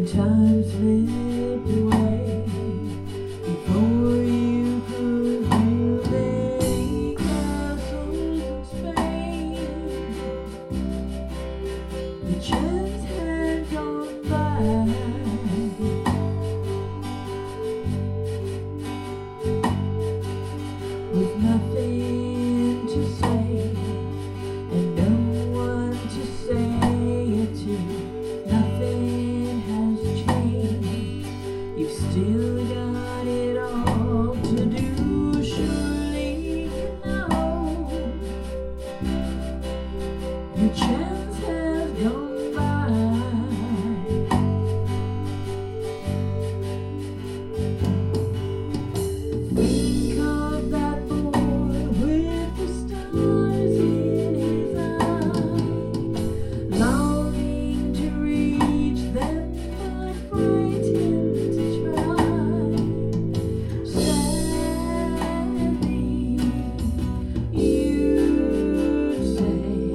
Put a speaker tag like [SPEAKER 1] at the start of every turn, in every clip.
[SPEAKER 1] time slipped away before you could build any castles in Spain. The chance had gone by, with nothing to say and no one to say it to. Nothing has changed. You've still got it all to do. Surely you know your chance has gone by. Think of that boy with the stars in his eyes, longing to reach them but frightened to try. Sadly, you'd say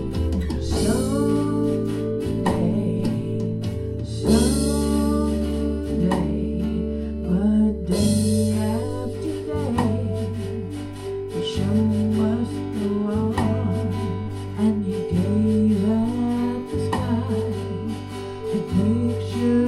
[SPEAKER 1] someday, but day after day, the show must go on, and you gaze at the sky and picture